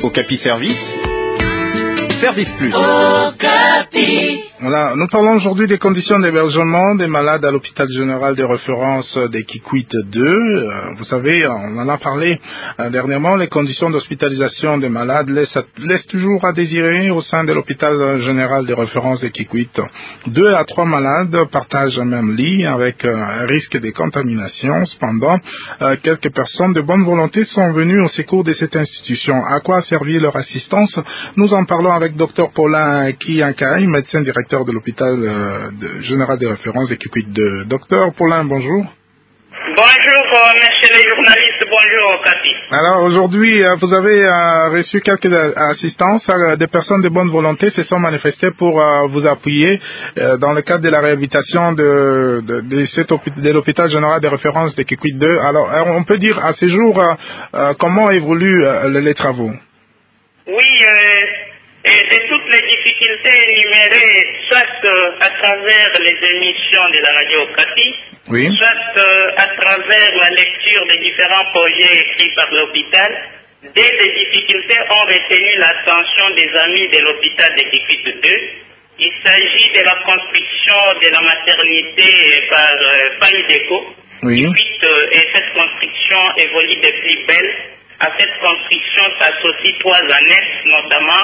Okapi Service, Service Plus. Okapi. Voilà, nous parlons aujourd'hui des conditions d'hébergement des malades à l'hôpital général de référence des Kikwit 2. Vous savez, on en a parlé dernièrement, les conditions d'hospitalisation des malades laissent toujours à désirer au sein de l'hôpital général de référence des Kikwit. 2 à 3 malades partagent un même lit avec un risque de contamination. Cependant, quelques personnes de bonne volonté sont venues au secours de cette institution. À quoi a servi leur assistance? Nous en parlons avec Dr Paulin Kiyankai, médecin directeur de l'hôpital général de référence des Kikwit 2. Docteur Paulin, bonjour. Bonjour, messieurs les journalistes, bonjour, Cathy. Alors, aujourd'hui, vous avez reçu quelques assistances. Des personnes de bonne volonté se sont manifestées pour vous appuyer dans le cadre de la réhabilitation de l'hôpital général de référence des Kikwit 2. Alors, on peut dire à ce jour, comment évoluent les travaux? Oui, et de toutes les difficultés énumérées, soit à travers les émissions de la radio Okapi, oui, soit à travers la lecture des différents projets écrits par l'hôpital, des difficultés ont retenu l'attention des amis de l'hôpital de Kikwit 2. Il s'agit de la construction de la maternité par Païdeco. oui. Et cette construction évolue de plus belle. À cette construction s'associent 3 annexes, notamment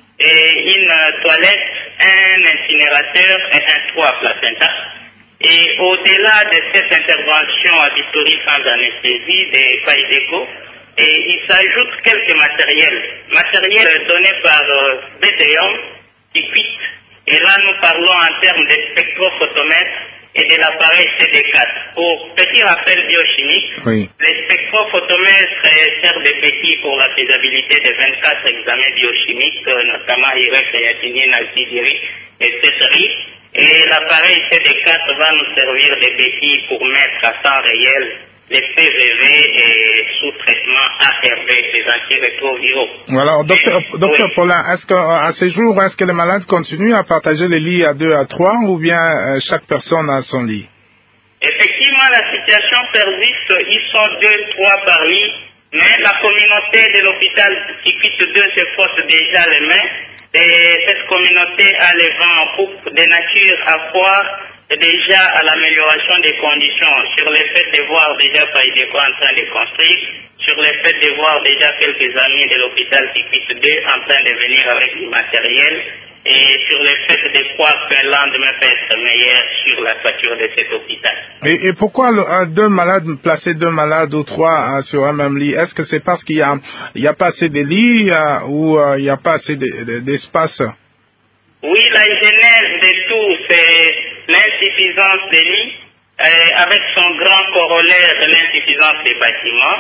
une toilette, un incinérateur et un toit à placenta. Et au-delà de cette intervention à Victorie sans anesthésie des Païdeco, il s'ajoute quelques matériels donnés par BDOM, Kikwit. Et là, nous parlons en termes de spectrophotomètre et de l'appareil CD4. Pour petit rappel biochimique, Oui. les spectrophotomètres servent de petits pour la faisabilité de 24 examens biochimiques, notamment IREC, créatinine, alcidiri, etc. Et l'appareil CD4 va nous servir de béquilles pour mettre à temps réel les PVV et sous traitement ARV, les antirétroviraux. Voilà, docteur Oui. Paulin, est-ce qu'à ce jour, est-ce que les malades continuent à partager les lits à 2 à 3 ou bien chaque personne a son lit? Effectivement, la situation persiste. Ils sont 2-3 par lit, mais la communauté de l'hôpital Kikwit 2 se force déjà les mains. Et cette communauté a les vents en poupe de nature à croire déjà à l'amélioration des conditions, sur le fait de voir déjà Païdeco en train de construire, sur le fait de voir déjà quelques amis de l'hôpital Kikwit 2 en train de venir avec du matériel, et sur le fait de croire que le lendemain peut être meilleur sur la toiture de cet hôpital. Et pourquoi placer 2 malades ou 3 sur un même lit? Est-ce que c'est parce qu'il y a pas assez de lits ou il n'y a pas assez d'espace? Oui, la genèse de tout, c'est l'insuffisance des lits, avec son grand corollaire, l'insuffisance des bâtiments,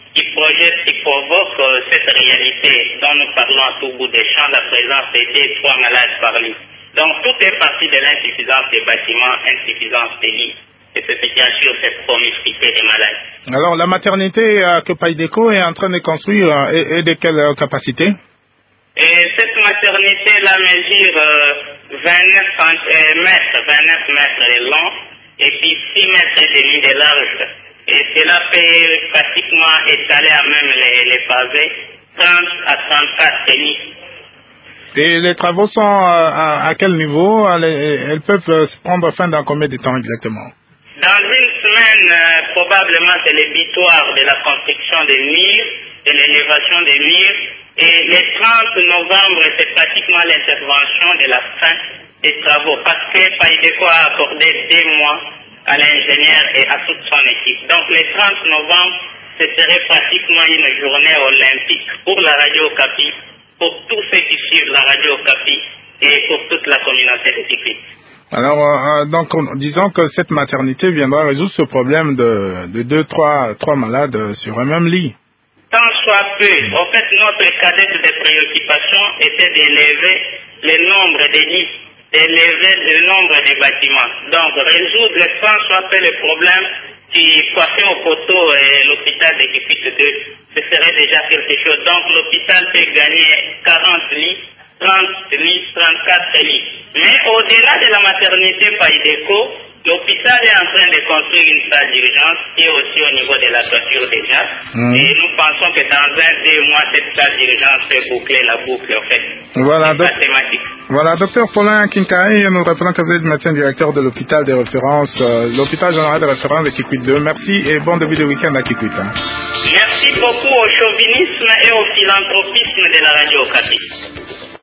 qui provoque cette réalité dont nous parlons à tout bout des champs, la présence de 3 malades par lit. Donc tout est parti de l'insuffisance des bâtiments, insuffisance des lits. Et c'est bien sûr cette promiscuité des malades. Alors la maternité que Païdeco est en train de construire est de quelle capacité? Et cette maternité-là mesure 29 mètres de long et puis 6 mètres et demi de large. Et cela peut pratiquement étaler à même les pavés, 30 à 34 lits. Et les travaux sont à quel niveau? Elles peuvent se prendre fin dans combien de temps exactement? Dans une semaine, probablement c'est le bitoire de la construction des murs, de l'élévation des murs. Et le 30 novembre, c'est pratiquement l'intervention de la fin des travaux, parce que Païdeco a accordé 2 mois à l'ingénieur et à toute son équipe. Donc le 30 novembre, ce serait pratiquement une journée olympique pour la radio Okapi, pour tous ceux qui suivent la radio Okapi et pour toute la communauté de Kikwit. Alors, donc, disons que cette maternité viendra résoudre ce problème de 2-3 malades sur un même lit. Tant soit peu, en fait, notre cadette de préoccupation était d'élever le nombre de lits, d'élever le nombre de bâtiments. Donc, résoudre tant soit peu le problème qui coiffait au poteau l'hôpital de Kikwit 2, ce serait déjà quelque chose. Donc, l'hôpital peut gagner 40 lits, 30 lits, 34 lits. Mais au-delà de la maternité Païdeco, L'hôpital est en train de construire une salle d'urgence qui est aussi au niveau de la toiture déjà. Et nous pensons que dans 2 mois, cette salle d'urgence peut boucler la boucle, en fait. Voilà, mathématique. Voilà, docteur Paulin Kinkai, nous rappelons que vous êtes médecin directeur de l'hôpital de référence, l'hôpital général de référence de Kikwit 2. Merci et bon début de week-end à Kikwit. Merci beaucoup au chauvinisme et au philanthropisme de la radio Okapi.